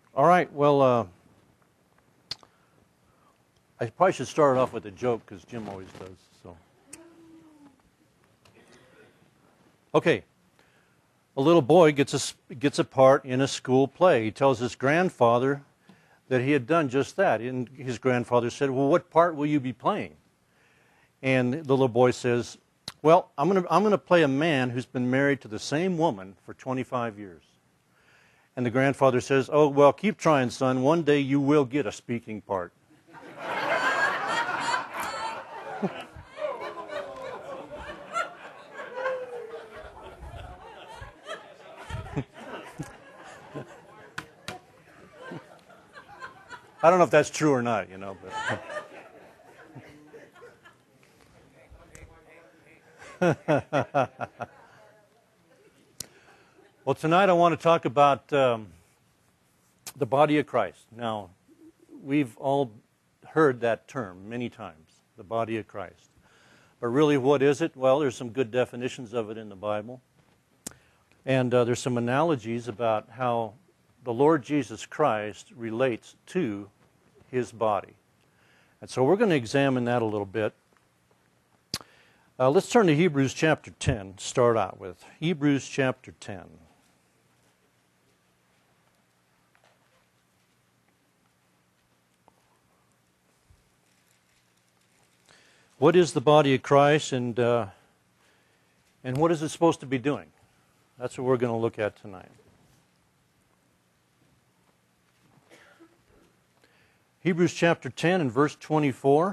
All right, well, I probably should start off with a joke because Jim always does. So, okay, a little boy gets a part in a school play. He tells his grandfather that he had done just that, and his grandfather said, "Well, what part will you be playing?" And the little boy says, "Well, I'm going to play a man who's been married to the same woman for 25 years." And the grandfather says, "Oh, well, keep trying, son. One day you will get a speaking part." I don't know if that's true or not, but Well, tonight I want to talk about the body of Christ. Now, we've all heard that term many times, the body of Christ. But really, what is it? Well, there's some good definitions of it in the Bible. And there's some analogies about how the Lord Jesus Christ relates to His body. And so we're going to examine that a little bit. Let's turn to Hebrews chapter 10 to start out with. Hebrews chapter 10. What is the body of Christ, and what is it supposed to be doing? That's what we're going to look at tonight. Hebrews chapter 10 and verse 24.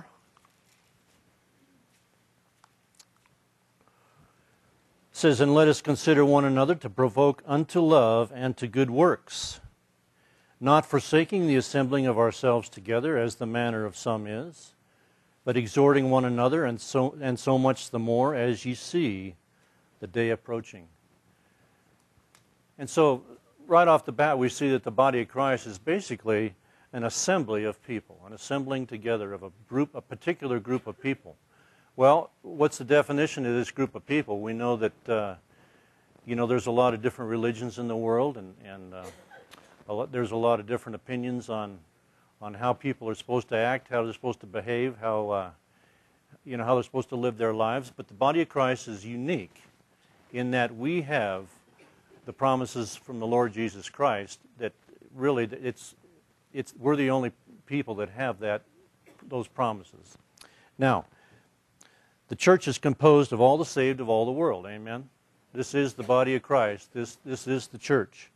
Says, "And let us consider one another to provoke unto love and to good works, not forsaking the assembling of ourselves together, as the manner of some is, but exhorting one another, and so much the more as ye see the day approaching." And so, right off the bat, we see that the body of Christ is basically an assembly of people, an assembling together of a particular group of people. Well, what's the definition of this group of people? We know that, there's a lot of different religions in the world, and there's a lot of different opinions on how people are supposed to act, how they're supposed to behave, how they're supposed to live their lives. But the body of Christ is unique in that we have the promises from the Lord Jesus Christ that really we're the only people that have those promises. Now, the church is composed of all the saved of all the world. Amen. This is the body of Christ. This is the church.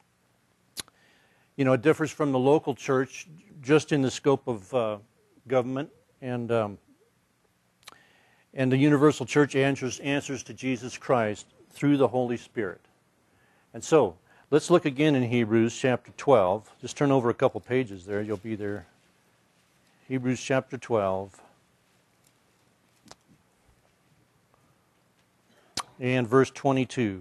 It differs from the local church just in the scope of government, and the universal church answers to Jesus Christ through the Holy Spirit. And so, let's look again in Hebrews chapter 12. Just turn over a couple pages there. You'll be there. Hebrews chapter 12. And verse 22.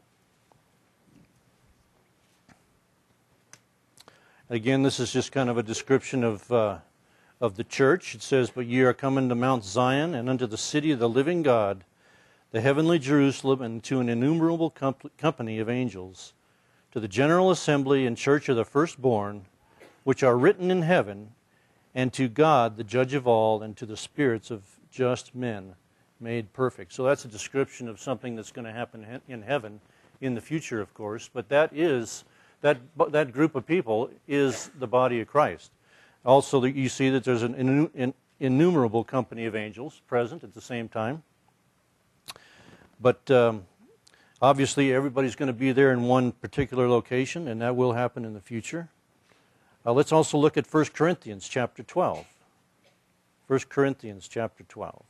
Again, this is just kind of a description of the church. It says, "But ye are come unto Mount Zion, and unto the city of the living God, the heavenly Jerusalem, and to an innumerable company of angels, to the general assembly and church of the firstborn, which are written in heaven, and to God, the judge of all, and to the spirits of just men made perfect." So that's a description of something that's going to happen in heaven in the future, of course. But that group of people is the body of Christ. Also, you see that there's an innumerable company of angels present at the same time. But obviously, everybody's going to be there in one particular location, and that will happen in the future. Let's also look at 1 Corinthians chapter 12. 1 Corinthians chapter 12.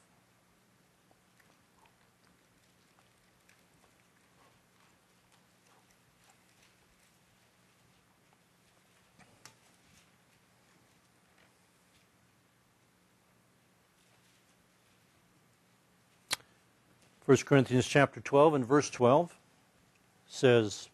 1 Corinthians chapter 12 and verse 12 says,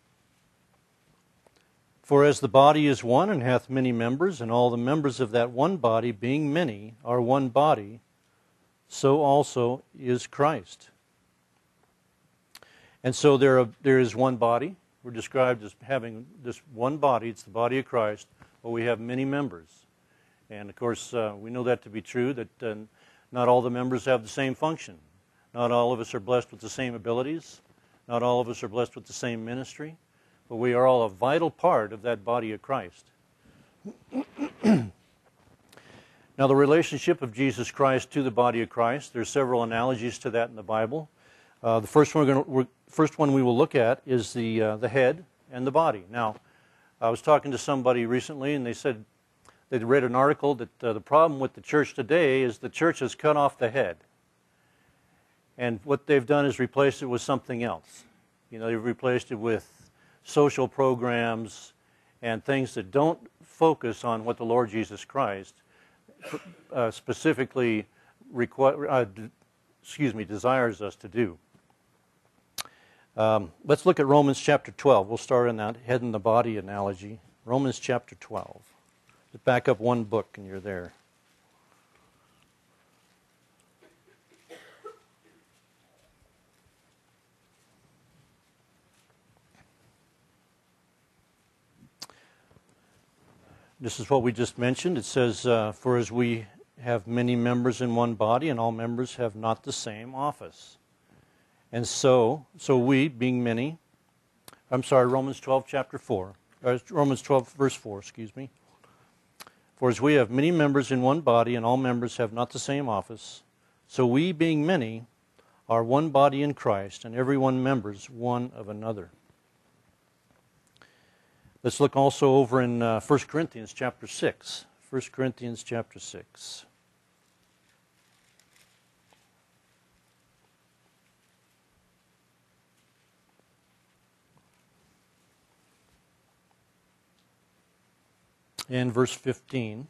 "For as the body is one and hath many members, and all the members of that one body, being many, are one body, so also is Christ." And so there is one body, We're described as having this one body. It's the body of Christ, but we have many members. And, of course, we know that to be true, that not all the members have the same function. Not all of us are blessed with the same abilities. Not all of us are blessed with the same ministry. But we are all a vital part of that body of Christ. Now, the relationship of Jesus Christ to the body of Christ, there's several analogies to that in the Bible. The first one we will look at is the head and the body. Now, I was talking to somebody recently, and they said they'd read an article that the problem with the church today is the church has cut off the head. And what they've done is replaced it with something else. You know, they've replaced it with social programs and things that don't focus on what the Lord Jesus Christ specifically desires us to do. Let's look at Romans chapter 12. We'll start on that head and the body analogy. Romans chapter 12. Just back up one book and you're there. This is what we just mentioned. It says, for as we have many members in one body, and all members have not the same office. And so we, being many, Romans 12, chapter 4. Romans 12, verse 4, excuse me. For as we have many members in one body, and all members have not the same office, so we, being many, are one body in Christ, and every one members one of another. Let's look also over in 1 Corinthians chapter 6. 1 Corinthians chapter 6. In verse 15,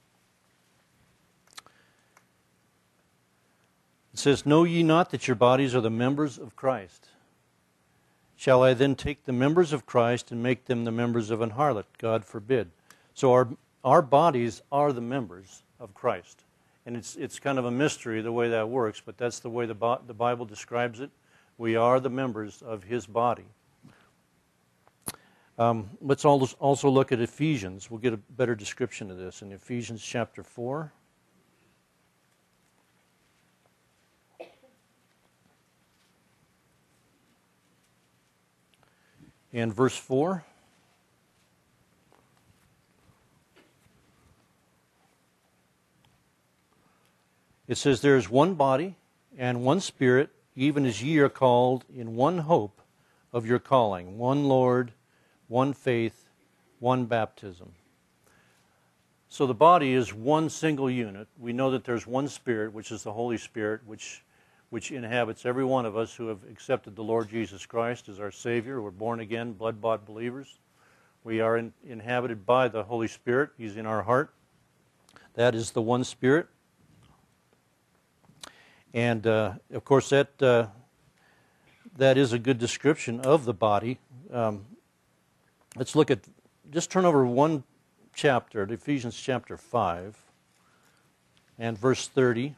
it says, know ye not that your bodies are the members of Christ? Shall I then take the members of Christ and make them the members of an harlot? God forbid. So our bodies are the members of Christ. And it's kind of a mystery the way that works, but that's the way the Bible describes it. We are the members of His body. Let's also look at Ephesians. We'll get a better description of this in Ephesians chapter 4. And verse 4. It says, there is one body and one Spirit, even as ye are called in one hope of your calling, one Lord, one faith, one baptism. So the body is one single unit. We know that there's one Spirit, which is the Holy Spirit, which inhabits every one of us who have accepted the Lord Jesus Christ as our Savior. We're born again, blood-bought believers. We are inhabited by the Holy Spirit. He's in our heart. That is the one Spirit. And, of course, that is a good description of the body. Let's look at, just turn over one chapter, to Ephesians chapter 5, and verse 30.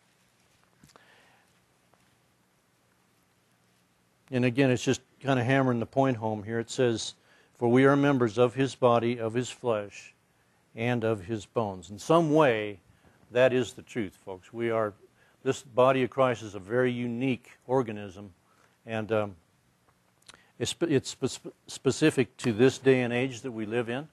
And again, it's just kind of hammering the point home here. It says, for we are members of His body, of His flesh, and of His bones. In some way, that is the truth, folks. This body of Christ is a very unique organism, and it's specific to this day and age that we live in.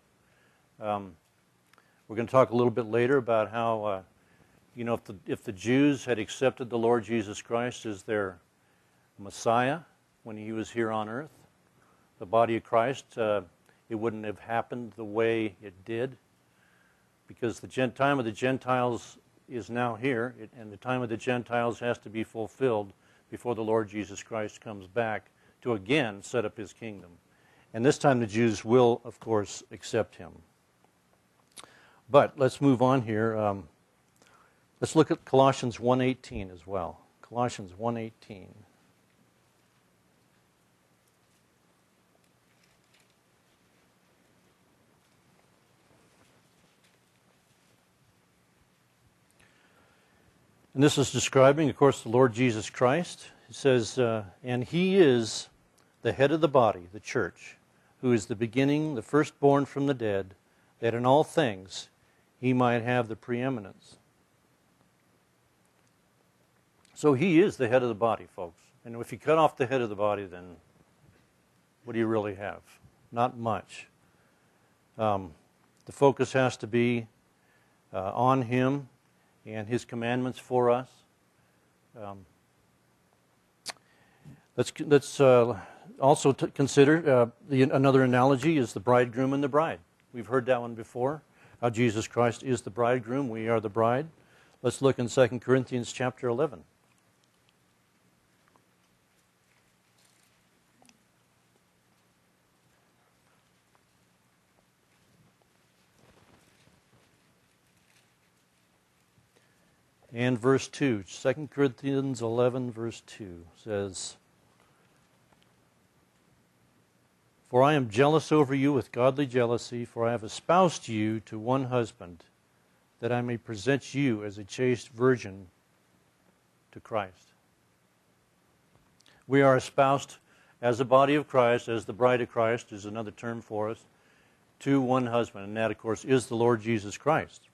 We're going to talk a little bit later about how, if the Jews had accepted the Lord Jesus Christ as their Messiah when He was here on earth, the body of Christ, it wouldn't have happened the way it did, because the time of the Gentiles is now here, and the time of the Gentiles has to be fulfilled before the Lord Jesus Christ comes back to again set up His kingdom. And this time the Jews will, of course, accept Him. But let's move on here. Let's look at Colossians 1:18 as well. Colossians 1:18. And this is describing, of course, the Lord Jesus Christ. It says, and He is the head of the body, the church, who is the beginning, the firstborn from the dead, that in all things he might have the preeminence. So he is the head of the body, folks. And if you cut off the head of the body, then what do you really have? Not much. The focus has to be on him and his commandments for us. Let's also consider another analogy is the bridegroom and the bride. We've heard that one before, how Jesus Christ is the bridegroom, we are the bride. Let's look in 2 Corinthians chapter 11. And verse 2, 2 Corinthians 11, verse 2 says, "For I am jealous over you with godly jealousy, for I have espoused you to one husband, that I may present you as a chaste virgin to Christ." We are espoused as the body of Christ, as the bride of Christ is another term for us, to one husband, and that, of course, is the Lord Jesus Christ.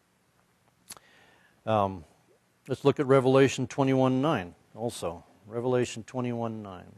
Let's look at Revelation 21:9 also. Revelation 21:9.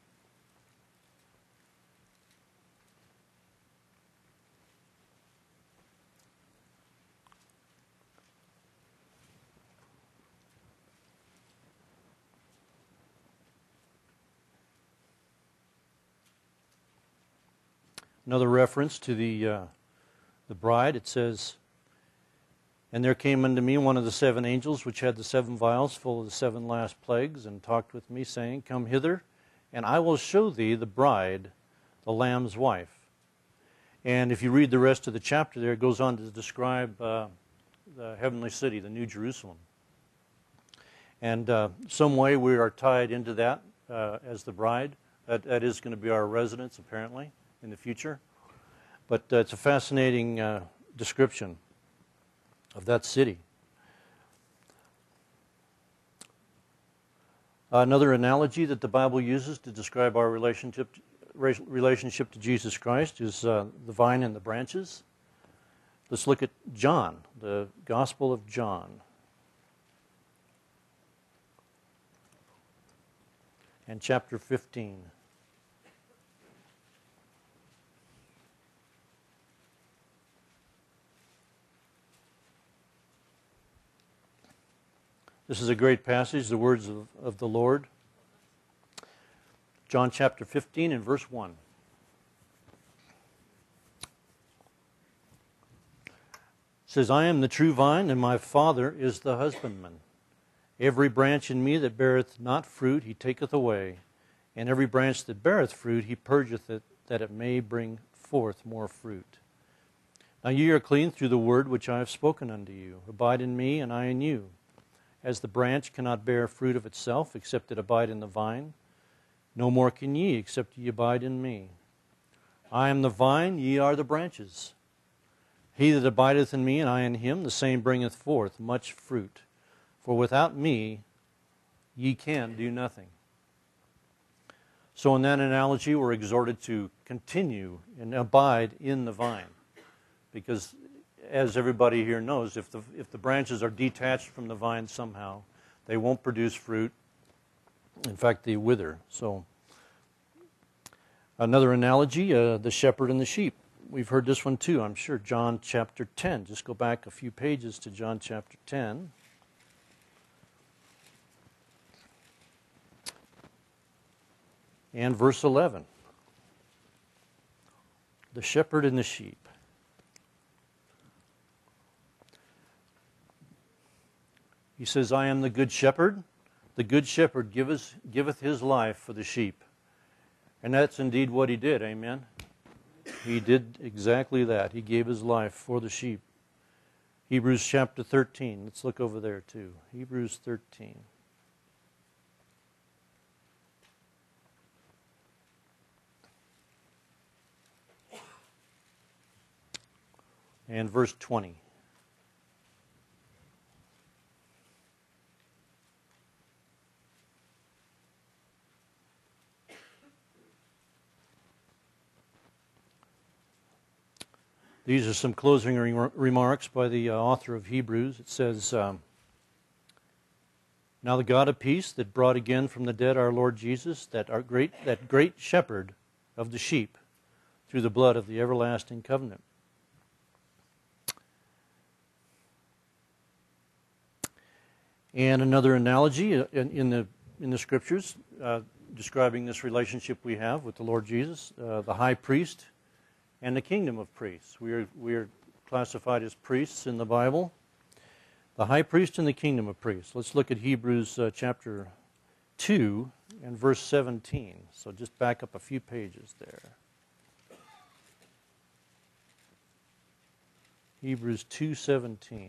Another reference to the bride. It says, "And there came unto me one of the seven angels, which had the seven vials full of the seven last plagues, and talked with me, saying, Come hither, and I will show thee the bride, the Lamb's wife." And if you read the rest of the chapter there, it goes on to describe the heavenly city, the New Jerusalem. And some way we are tied into that as the bride. That is going to be our residence, apparently, in the future. But it's a fascinating description of that city. Another analogy that the Bible uses to describe our relationship to Jesus Christ is the vine and the branches. Let's look at John, the Gospel of John. And chapter 15. This is a great passage, the words of the Lord. John chapter 15 and verse 1. It says, "I am the true vine, and my Father is the husbandman. Every branch in me that beareth not fruit, he taketh away. And every branch that beareth fruit, he purgeth it, that it may bring forth more fruit. Now ye are clean through the word which I have spoken unto you. Abide in me, and I in you. As the branch cannot bear fruit of itself, except it abide in the vine, no more can ye, except ye abide in me. I am the vine, ye are the branches. He that abideth in me, and I in him, the same bringeth forth much fruit. For without me, ye can do nothing." So in that analogy, we're exhorted to continue and abide in the vine. Because as everybody here knows, if the branches are detached from the vine somehow, they won't produce fruit. In fact, they wither. So, another analogy, the shepherd and the sheep. We've heard this one too, I'm sure. John chapter 10. Just go back a few pages to John chapter 10. And verse 11. The shepherd and the sheep. He says, "I am the good shepherd. The good shepherd giveth his life for the sheep." And that's indeed what he did, amen? He did exactly that. He gave his life for the sheep. Hebrews chapter 13. Let's look over there too. Hebrews 13. And verse 20. These are some closing remarks by the author of Hebrews. It says, now the God of peace that brought again from the dead our Lord Jesus, that great shepherd of the sheep, through the blood of the everlasting covenant. And another analogy in the Scriptures describing this relationship we have with the Lord Jesus, the high priest and the kingdom of priests. We are classified as priests in the Bible. The high priest and the kingdom of priests. Let's look at Hebrews chapter 2 and verse 17. So just back up a few pages there. Hebrews 2:17.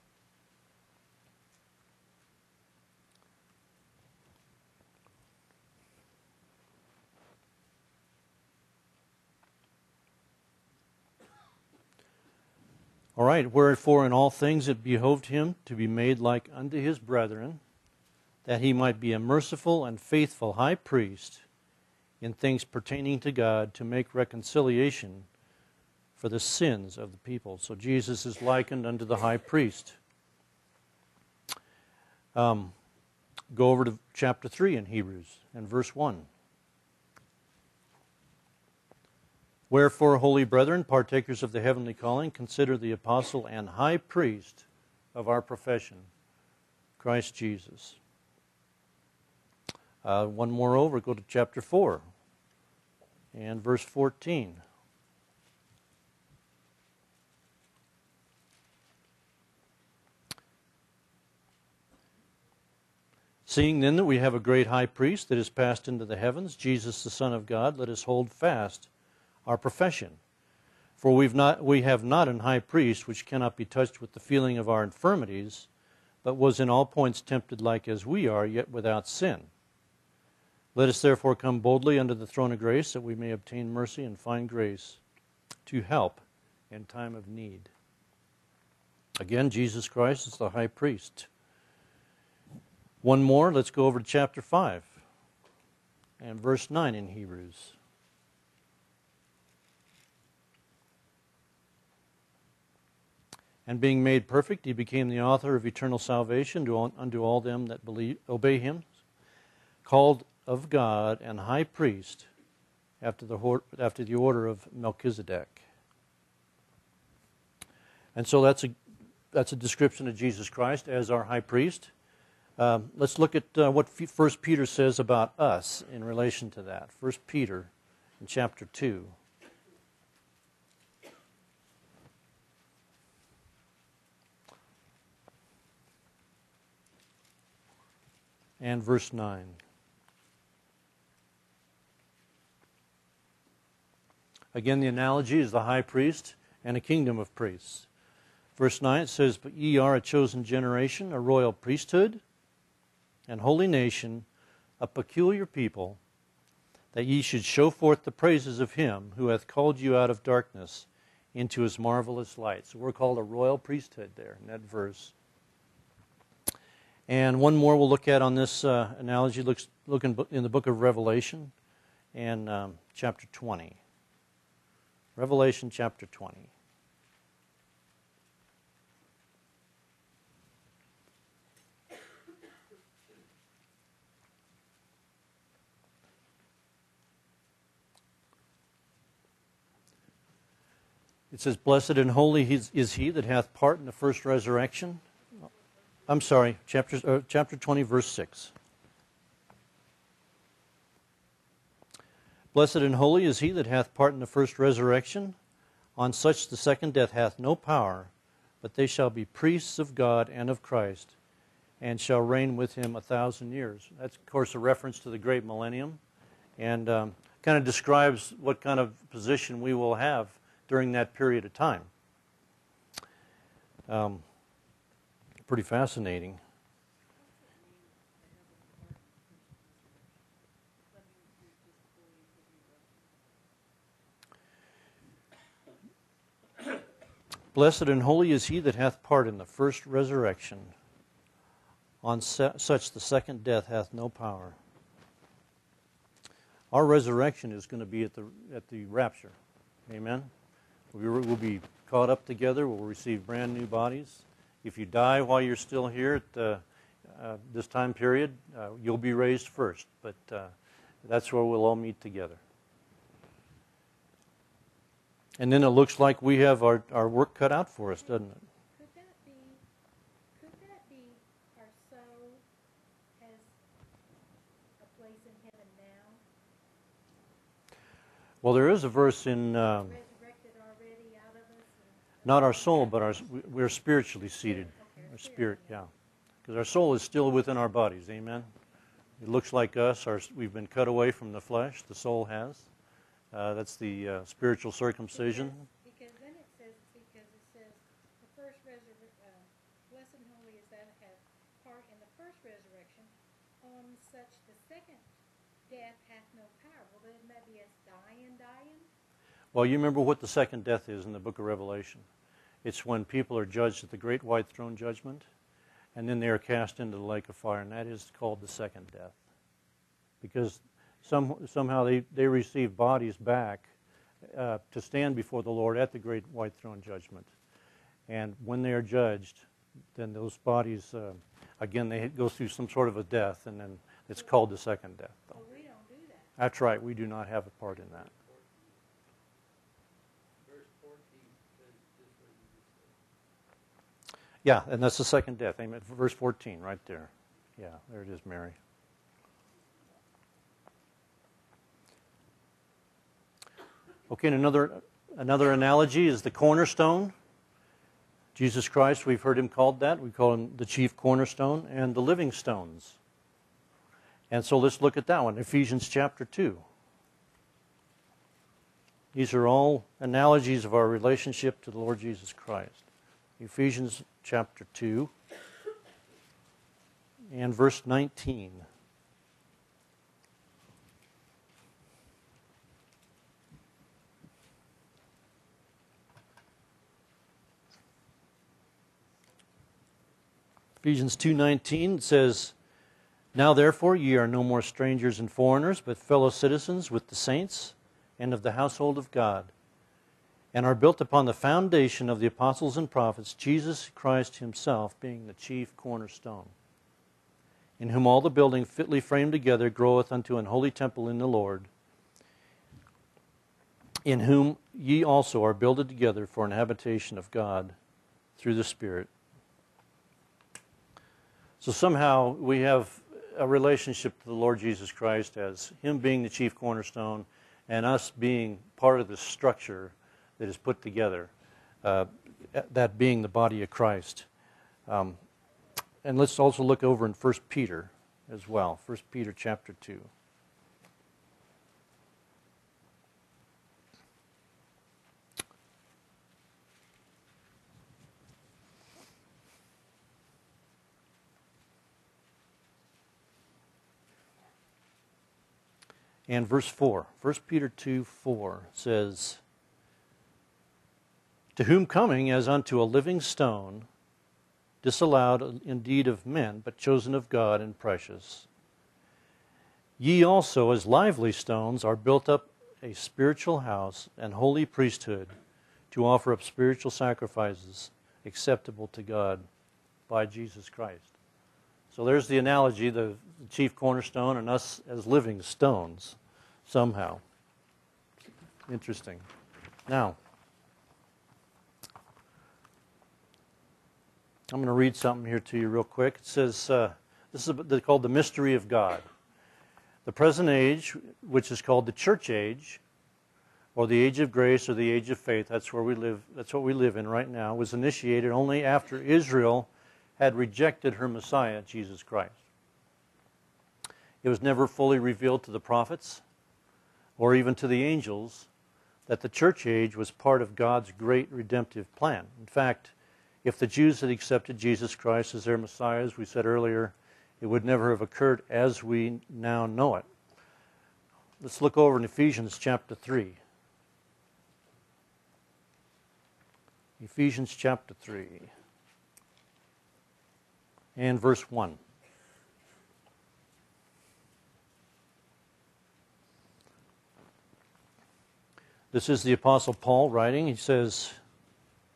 All right, wherefore in all things it behoved him to be made like unto his brethren, that he might be a merciful and faithful high priest in things pertaining to God, to make reconciliation for the sins of the people. So Jesus is likened unto the high priest. Go over to chapter 3 in Hebrews and verse 1. Wherefore, holy brethren, partakers of the heavenly calling, consider the apostle and high priest of our profession, Christ Jesus. One more over, go to chapter 4 and verse 14. Seeing then that we have a great high priest that is passed into the heavens, Jesus the Son of God, let us hold fast our profession. For we have not an high priest which cannot be touched with the feeling of our infirmities, but was in all points tempted like as we are, yet without sin. Let us therefore come boldly unto the throne of grace, that we may obtain mercy and find grace to help in time of need. Again, Jesus Christ is the high priest. One more, let's go over to chapter 5 and verse 9 in Hebrews. And being made perfect, he became the author of eternal salvation unto all them that obey him, called of God and high priest after the order of Melchizedek. And so that's a description of Jesus Christ as our high priest. Let's look at what 1 Peter says about us in relation to that. 1 Peter in chapter 2. And verse 9. Again, the analogy is the high priest and a kingdom of priests. Verse 9, it says, but ye are a chosen generation, a royal priesthood, and holy nation, a peculiar people, that ye should show forth the praises of him who hath called you out of darkness into his marvelous light. So we're called a royal priesthood there in that verse. And one more we'll look at on this analogy, look in the book of Revelation and chapter 20. Revelation chapter 20. It says, blessed and holy is he that hath part in the first resurrection. I'm sorry, chapter 20, verse 6. Blessed and holy is he that hath part in the first resurrection. On such the second death hath no power, but they shall be priests of God and of Christ, and shall reign with him 1,000 years. That's, of course, a reference to the great millennium, and kind of describes what kind of position we will have during that period of time. Pretty fascinating. Blessed and holy is he that hath part in the first resurrection. On such the second death hath no power. Our resurrection is going to be at the rapture. Amen? We'll be caught up together. We'll receive brand new bodies. If you die while you're still here at this time period, you'll be raised first. But that's where we'll all meet together. And then it looks like we have our work cut out for us, doesn't it? Could that be our soul has a place in heaven now? Well, there is a verse in... Resurrected already out of us? not our soul, but we're spiritually seated. Okay, Our spirit, yeah. Because our soul is still within our bodies, amen? It looks like us. We've been cut away from the flesh. The soul has. That's the spiritual circumcision. Because then it says the first blessed and holy is that have part in the first resurrection. On such the second death hath no power. Well, then that be us dying? Well, you remember what the second death is in the book of Revelation. It's when people are judged at the great white throne judgment, and then they are cast into the lake of fire, and that is called the second death. Because somehow they receive bodies back to stand before the Lord at the great white throne judgment. And when they are judged, then those bodies, again, they go through some sort of a death, and then it's called the second death. Well, we don't do that. That's right. We do not have a part in that. Verse 14 says just what you just said. Yeah, and that's the second death. Amen. Verse 14, right there. Yeah, there it is, Mary. Okay, and another analogy is the cornerstone. Jesus Christ, we've heard him called that. We call him the chief cornerstone, and the living stones. And so let's look at that one, Ephesians chapter 2. These are all analogies of our relationship to the Lord Jesus Christ. Ephesians chapter 2 and verse 19. Ephesians 2:19 says, "Now therefore ye are no more strangers and foreigners, but fellow citizens with the saints and of the household of God, and are built upon the foundation of the apostles and prophets, Jesus Christ himself being the chief cornerstone, in whom all the building fitly framed together groweth unto an holy temple in the Lord, in whom ye also are builded together for an habitation of God through the Spirit." So somehow we have a relationship to the Lord Jesus Christ as him being the chief cornerstone and us being part of the structure that is put together, that being the body of Christ. And let's also look over in 1 Peter as well, 1 Peter chapter 2. And verse 4, 1 Peter 2:4 says, "To whom coming as unto a living stone, disallowed indeed of men, but chosen of God and precious, ye also as lively stones are built up a spiritual house and holy priesthood to offer up spiritual sacrifices acceptable to God by Jesus Christ." So there's the analogy, the chief cornerstone and us as living stones, somehow. Interesting. Now, I'm going to read something here to you real quick. It says, this is called the mystery of God. The present age, which is called the church age, or the age of grace, or the age of faith, that's where we live. That's what we live in right now, was initiated only after Israel had rejected her Messiah, Jesus Christ. It was never fully revealed to the prophets or even to the angels that the church age was part of God's great redemptive plan. In fact, if the Jews had accepted Jesus Christ as their Messiah, as we said earlier, it would never have occurred as we now know it. Let's look over in Ephesians chapter 3. Ephesians chapter 3. And verse 1. This is the Apostle Paul writing. He says,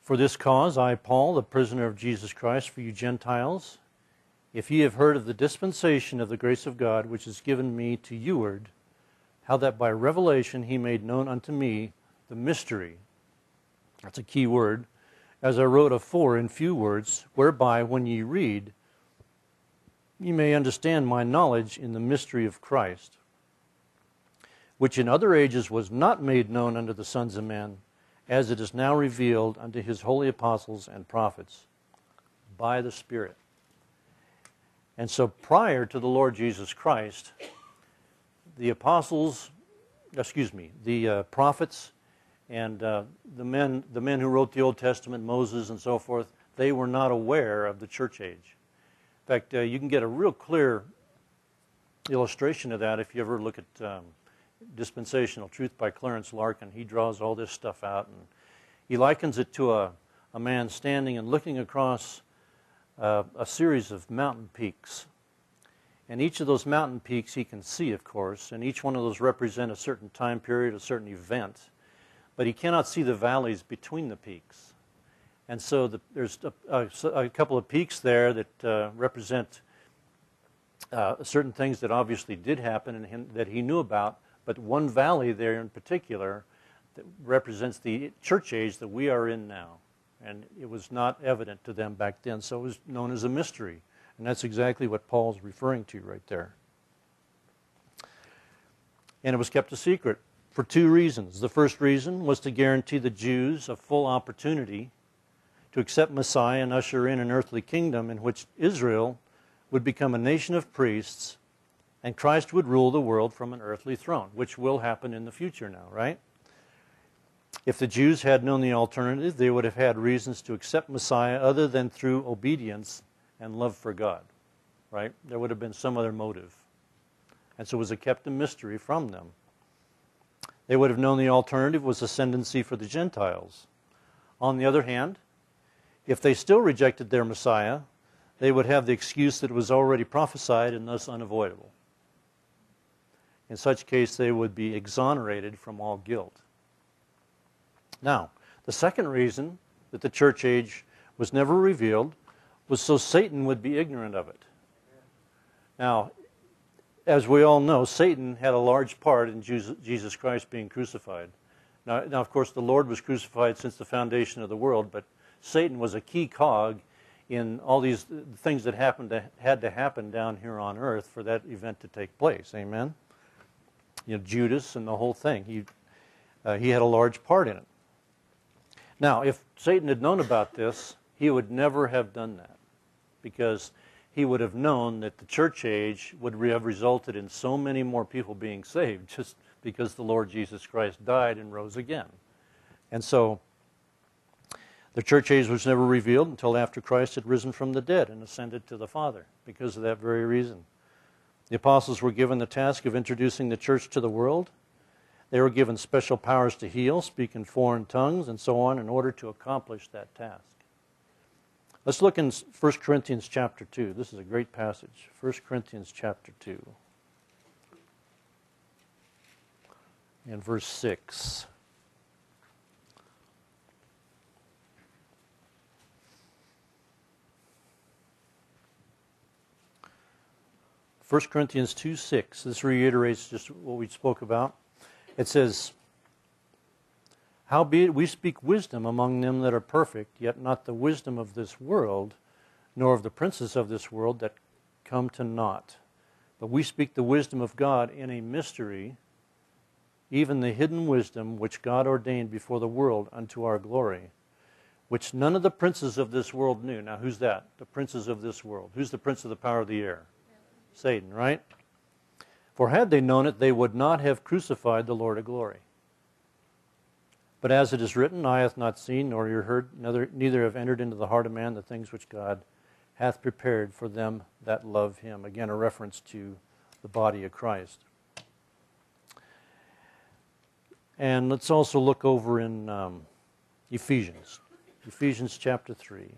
For this cause, I, Paul, the prisoner of Jesus Christ for you Gentiles, if ye have heard of the dispensation of the grace of God, which is given me to youward, how that by revelation he made known unto me the mystery, that's a key word, as I wrote afore in few words, whereby when ye read, ye may understand my knowledge in the mystery of Christ, which in other ages was not made known unto the sons of men, as it is now revealed unto his holy apostles and prophets by the Spirit. And so prior to the Lord Jesus Christ, the prophets and the men who wrote the Old Testament, Moses and so forth, they were not aware of the church age. In fact, you can get a real clear illustration of that if you ever look at Dispensational Truth by Clarence Larkin. He draws all this stuff out, and he likens it to a man standing and looking across a series of mountain peaks. And each of those mountain peaks he can see, of course, and each one of those represent a certain time period, a certain event. But he cannot see the valleys between the peaks. And so there's a couple of peaks there that represent certain things that obviously did happen and that he knew about, but one valley there in particular that represents the church age that we are in now. And it was not evident to them back then, so it was known as a mystery. And that's exactly what Paul's referring to right there. And it was kept a secret for two reasons. The first reason was to guarantee the Jews a full opportunity to accept Messiah and usher in an earthly kingdom in which Israel would become a nation of priests and Christ would rule the world from an earthly throne, which will happen in the future now, right? If the Jews had known the alternative, they would have had reasons to accept Messiah other than through obedience and love for God, right? There would have been some other motive. And so it was kept a mystery from them. They would have known the alternative was ascendancy for the Gentiles. On the other hand, if they still rejected their Messiah, they would have the excuse that it was already prophesied and thus unavoidable. In such case, they would be exonerated from all guilt. Now, the second reason that the church age was never revealed was so Satan would be ignorant of it. Now, as we all know, Satan had a large part in Jesus Christ being crucified. Now, of course, the Lord was crucified since the foundation of the world, but Satan was a key cog in all these things that had to happen down here on earth for that event to take place. Amen? You know, Judas and the whole thing. He had a large part in it. Now, if Satan had known about this, he would never have done that, because he would have known that the church age would have resulted in so many more people being saved just because the Lord Jesus Christ died and rose again. And so the church age was never revealed until after Christ had risen from the dead and ascended to the Father, because of that very reason. The apostles were given the task of introducing the church to the world. They were given special powers to heal, speak in foreign tongues, and so on in order to accomplish that task. Let's look in 1 Corinthians chapter 2. This is a great passage. 1 Corinthians chapter 2. And verse 6. First Corinthians 2:6. This reiterates just what we spoke about. It says, "Howbeit we speak wisdom among them that are perfect, yet not the wisdom of this world, nor of the princes of this world that come to naught. But we speak the wisdom of God in a mystery, even the hidden wisdom which God ordained before the world unto our glory, which none of the princes of this world knew." Now, who's that? The princes of this world. Who's the prince of the power of the air? Satan, right? "For had they known it, they would not have crucified the Lord of glory. But as it is written, eye hath not seen, nor ear heard, neither have entered into the heart of man the things which God hath prepared for them that love him." Again, a reference to the body of Christ. And let's also look over in Ephesians. Ephesians chapter 3.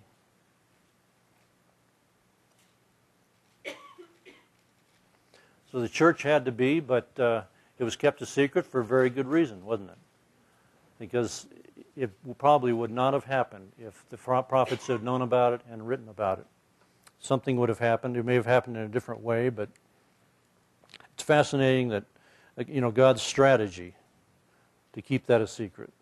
So the church had to be, but it was kept a secret for a very good reason, wasn't it? Because it probably would not have happened if the prophets had known about it and written about it. Something would have happened. It may have happened in a different way, but it's fascinating that, God's strategy to keep that a secret.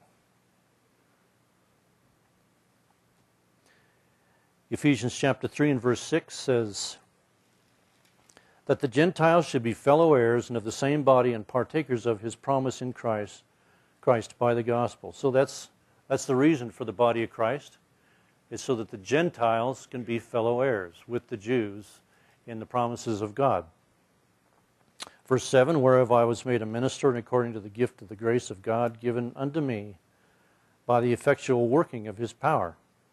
Ephesians chapter 3 and verse 6 says that the Gentiles should be fellow heirs and of the same body and partakers of his promise in Christ by the gospel. So that's the reason for the body of Christ, is so that the Gentiles can be fellow heirs with the Jews in the promises of God. Verse 7, whereof I was made a minister according to the gift of the grace of God given unto me by the effectual working of his power.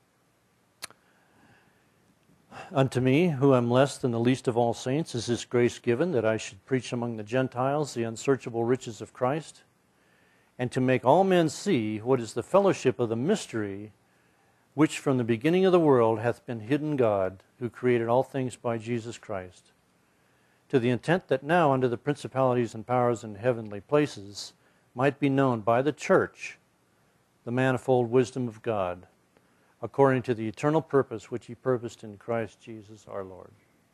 Unto me, who am less than the least of all saints, is this grace given, that I should preach among the Gentiles the unsearchable riches of Christ, and to make all men see what is the fellowship of the mystery, which from the beginning of the world hath been hidden God, who created all things by Jesus Christ, to the intent that now unto the principalities and powers in heavenly places might be known by the church the manifold wisdom of God, according to the eternal purpose which he purposed in Christ Jesus our Lord.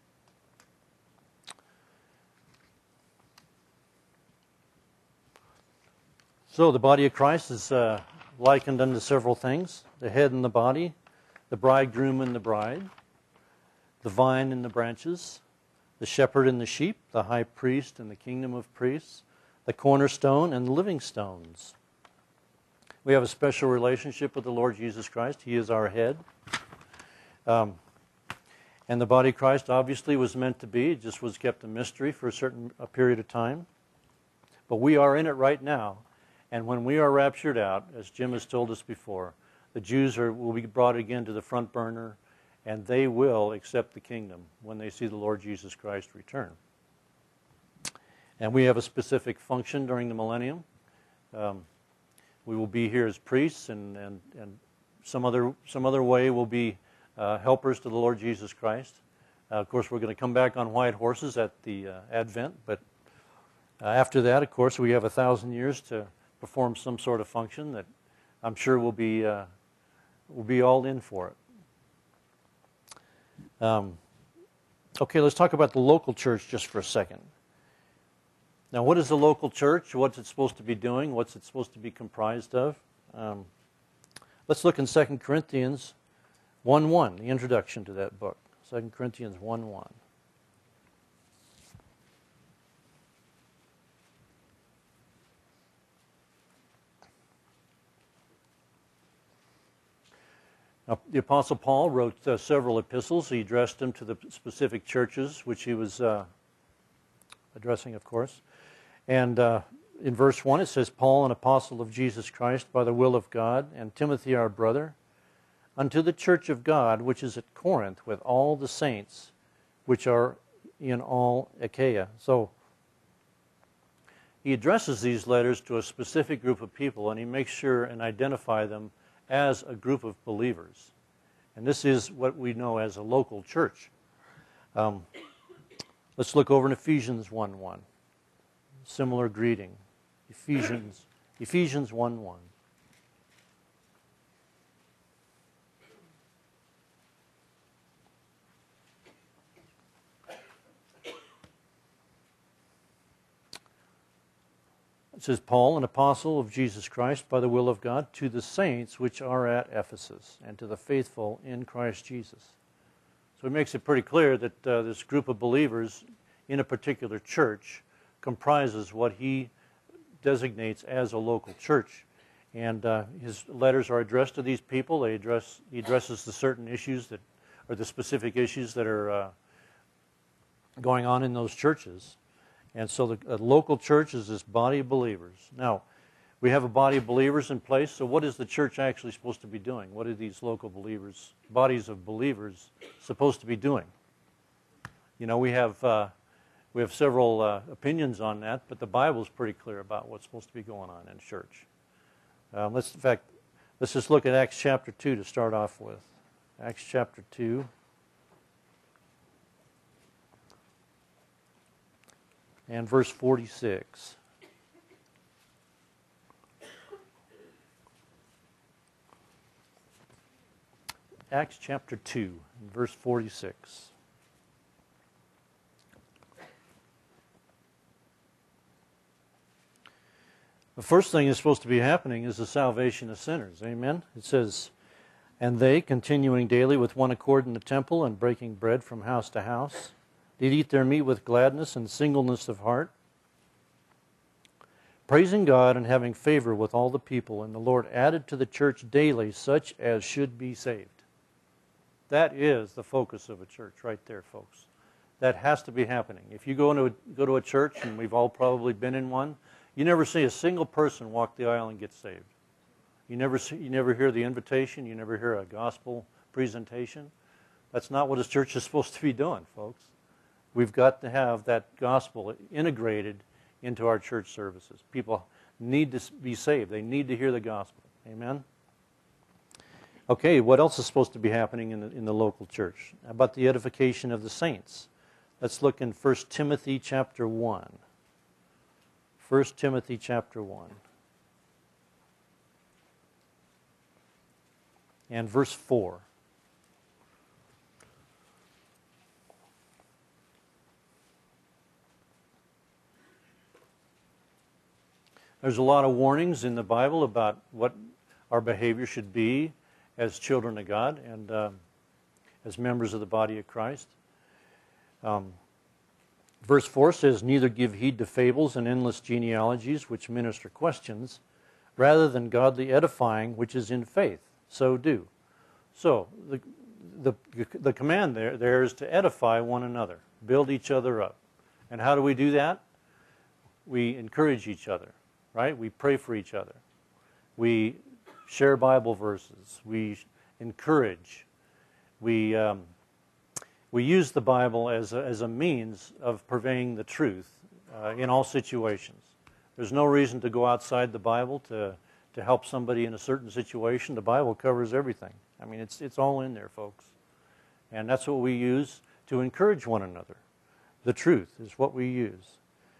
So the body of Christ is likened unto several things: the head and the body, the bridegroom and the bride, the vine and the branches, the shepherd and the sheep, the high priest and the kingdom of priests, the cornerstone and the living stones. We have a special relationship with the Lord Jesus Christ. He is our head. And the body of Christ obviously was meant to be. It just was kept a mystery for a period of time. But we are in it right now. And when we are raptured out, as Jim has told us before, the Jews will be brought again to the front burner, and they will accept the kingdom when they see the Lord Jesus Christ return. And we have a specific function during the millennium. We will be here as priests, and some other way will be helpers to the Lord Jesus Christ. Of course, we're going to come back on white horses at the Advent, but after that, of course, we have 1,000 years to perform some sort of function that I'm sure we'll be all in for it. Okay, let's talk about the local church just for a second. Now, what is the local church? What's it supposed to be doing? What's it supposed to be comprised of? Let's look in 2 Corinthians 1:1, the introduction to that book. 2 Corinthians 1:1. Now, the Apostle Paul wrote several epistles. He addressed them to the specific churches, which he was addressing, of course. And in verse 1 it says, Paul, an apostle of Jesus Christ, by the will of God, and Timothy our brother, unto the church of God, which is at Corinth, with all the saints, which are in all Achaia. So he addresses these letters to a specific group of people, and he makes sure and identify them as a group of believers. And this is what we know as a local church. Let's look over in Ephesians 1:1. Similar greeting. Ephesians 1:1. It says, Paul, an apostle of Jesus Christ by the will of God, to the saints which are at Ephesus, and to the faithful in Christ Jesus. So he makes it pretty clear that this group of believers in a particular church comprises what he designates as a local church. And his letters are addressed to these people. He addresses the certain issues that are the specific issues that are going on in those churches. And so the local church is this body of believers. Now, we have a body of believers in place, so what is the church actually supposed to be doing? What are these local believers, bodies of believers, supposed to be doing? You know, we have several opinions on that, but the Bible is pretty clear about what's supposed to be going on in church. Let's just look at Acts chapter 2 to start off with. Acts chapter 2. And verse 46. Acts chapter 2, verse 46. The first thing that's supposed to be happening is the salvation of sinners. Amen? It says, "And they, continuing daily with one accord in the temple and breaking bread from house to house, did eat their meat with gladness and singleness of heart, praising God and having favor with all the people. And the Lord added to the church daily such as should be saved." That is the focus of a church right there, folks. That has to be happening. If you go to a church, and we've all probably been in one, you never see a single person walk the aisle and get saved. You never hear the invitation. You never hear a gospel presentation. That's not what a church is supposed to be doing, folks. We've got to have that gospel integrated into our church services. People need to be saved. They need to hear the gospel. Amen? Okay, what else is supposed to be happening in the local church? How about the edification of the saints? Let's look in 1 Timothy chapter 1. 1 Timothy chapter 1. And verse 4. There's a lot of warnings in the Bible about what our behavior should be as children of God and as members of the body of Christ. Verse 4 says, "Neither give heed to fables and endless genealogies which minister questions, rather than godly edifying which is in faith. So do." So the command there is to edify one another, build each other up. And how do we do that? We encourage each other, right? We pray for each other. We share Bible verses. We encourage. We use the Bible as a means of purveying the truth in all situations. There's no reason to go outside the Bible to help somebody in a certain situation. The Bible covers everything. I mean, it's all in there, folks. And that's what we use to encourage one another. The truth is what we use.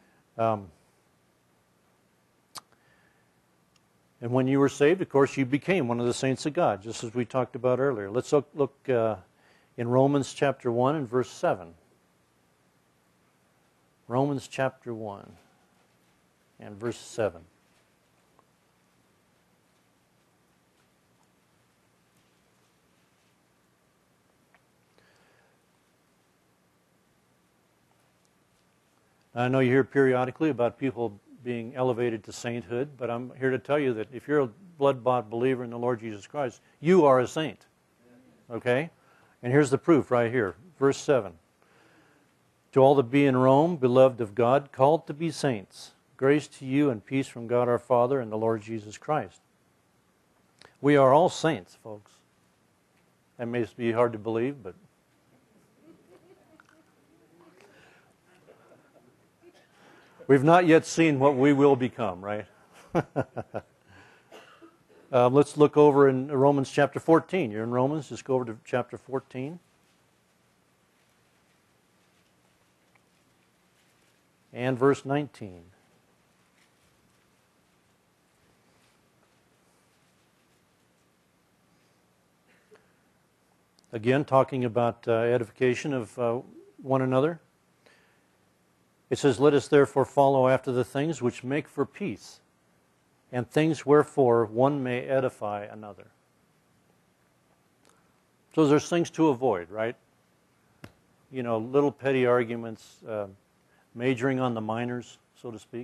And when you were saved, of course, you became one of the saints of God, just as we talked about earlier. Let's look in Romans chapter 1 and verse 7. Romans chapter 1 and verse 7. I know you hear periodically about people being elevated to sainthood, but I'm here to tell you that if you're a blood-bought believer in the Lord Jesus Christ, you are a saint. Okay? And here's the proof right here. Verse 7. "To all that be in Rome, beloved of God, called to be saints, grace to you and peace from God our Father and the Lord Jesus Christ." We are all saints, folks. That may be hard to believe, but we've not yet seen what we will become, right? Let's look over in Romans chapter 14. You're in Romans, just go over to chapter 14. And verse 19. Again, talking about edification of one another. It says, "Let us therefore follow after the things which make for peace, and things wherefore one may edify another." So there's things to avoid, right? You know, little petty arguments, majoring on the minors, so to speak.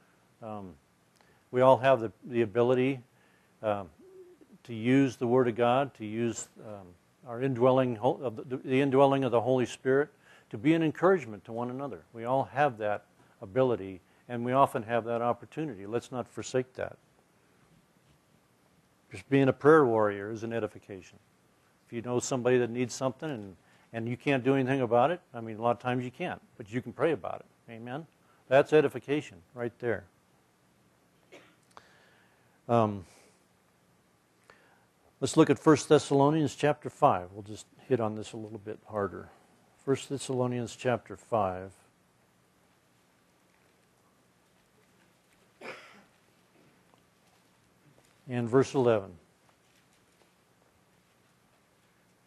We all have the ability to use the Word of God, to use our indwelling the indwelling of the Holy Spirit, to be an encouragement to one another. We all have that ability, and we often have that opportunity. Let's not forsake that. Just being a prayer warrior is an edification. If you know somebody that needs something and you can't do anything about it, I mean, a lot of times you can't, but you can pray about it. Amen? That's edification right there. Let's look at 1 Thessalonians chapter 5. We'll just hit on this a little bit harder. 1 Thessalonians chapter 5. And verse 11.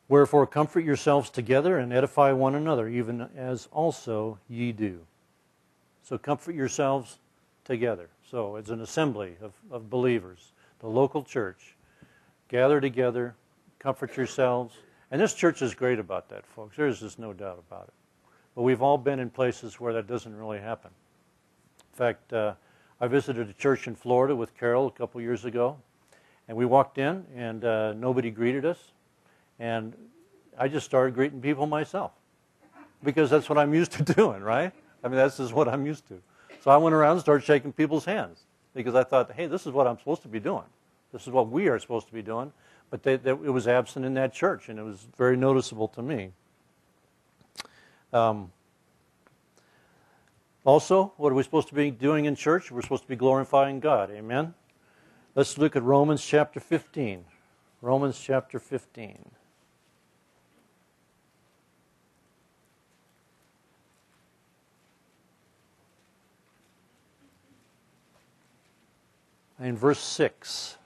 Wherefore comfort yourselves together and edify one another, even as also ye do. So comfort yourselves together. So it's an assembly of believers, the local church. Gather together, comfort yourselves. And this church is great about that, folks. There's just no doubt about it. But we've all been in places where that doesn't really happen. In fact, I visited a church in Florida with Carol a couple years ago. And we walked in, and nobody greeted us. And I just started greeting people myself. Because that's what I'm used to doing, right? I mean, that's just what I'm used to. So I went around and started shaking people's hands. Because I thought, hey, this is what I'm supposed to be doing. This is what we are supposed to be doing. But it was absent in that church, and it was very noticeable to me. Also, what are we supposed to be doing in church? We're supposed to be glorifying God. Amen? Let's look at Romans chapter 15. Romans chapter 15. In verse 6.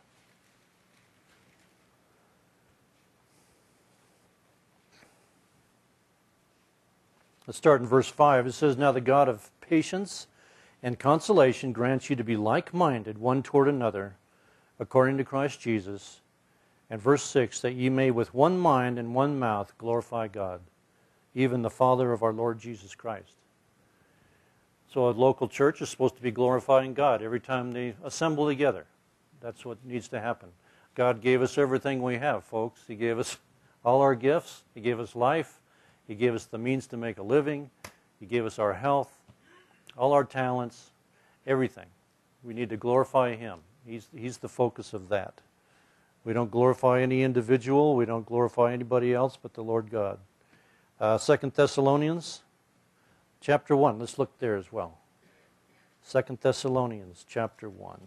Let's start in verse 5. It says, Now the God of patience and consolation grants you to be like-minded one toward another, according to Christ Jesus. And verse 6, that ye may with one mind and one mouth glorify God, even the Father of our Lord Jesus Christ. So a local church is supposed to be glorifying God every time they assemble together. That's what needs to happen. God gave us everything we have, folks. He gave us all our gifts. He gave us life. He gave us the means to make a living. He gave us our health, all our talents, everything. We need to glorify Him. He's the focus of that. We don't glorify any individual. We don't glorify anybody else but the Lord God. 2 Thessalonians chapter 1. Let's look there as well. 2 Thessalonians chapter 1.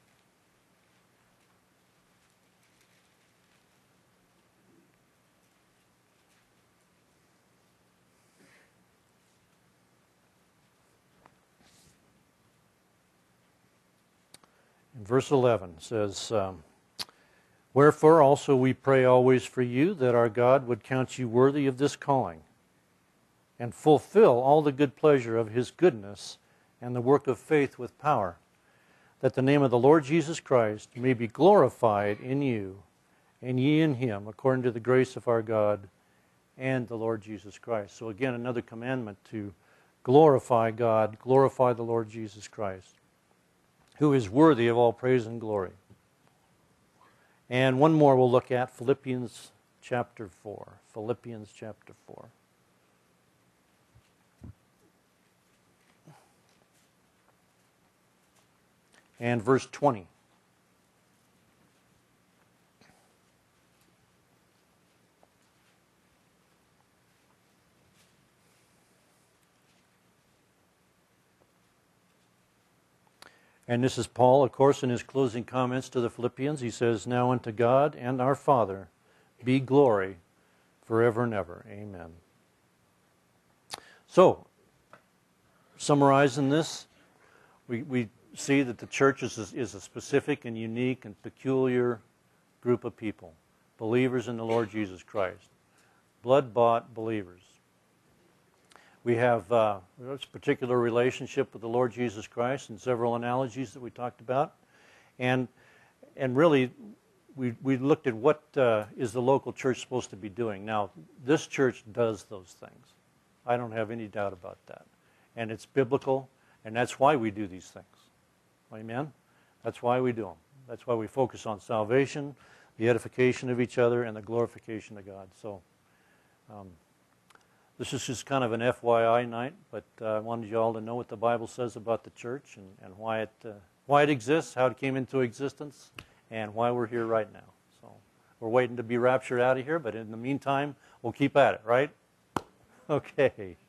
In verse 11 says, Wherefore also we pray always for you, that our God would count you worthy of this calling, and fulfill all the good pleasure of His goodness and the work of faith with power, that the name of the Lord Jesus Christ may be glorified in you, and ye in Him, according to the grace of our God and the Lord Jesus Christ. So again, another commandment to glorify God, glorify the Lord Jesus Christ, who is worthy of all praise and glory. And one more we'll look at, Philippians chapter 4. Philippians chapter 4. And verse 20. And this is Paul, of course, in his closing comments to the Philippians. He says, Now unto God and our Father be glory forever and ever. Amen. So, summarizing this, we see that the church is a specific and unique and peculiar group of people, believers in the Lord Jesus Christ, blood-bought believers. We have a particular relationship with the Lord Jesus Christ and several analogies that we talked about. And really, we looked at what is the local church supposed to be doing. Now, this church does those things. I don't have any doubt about that. And it's biblical, and that's why we do these things. Amen? That's why we do them. That's why we focus on salvation, the edification of each other, and the glorification of God. So, this is just kind of an FYI night, but I wanted you all to know what the Bible says about the church and why it exists, how it came into existence, and why we're here right now. So we're waiting to be raptured out of here, but in the meantime, we'll keep at it, right? Okay.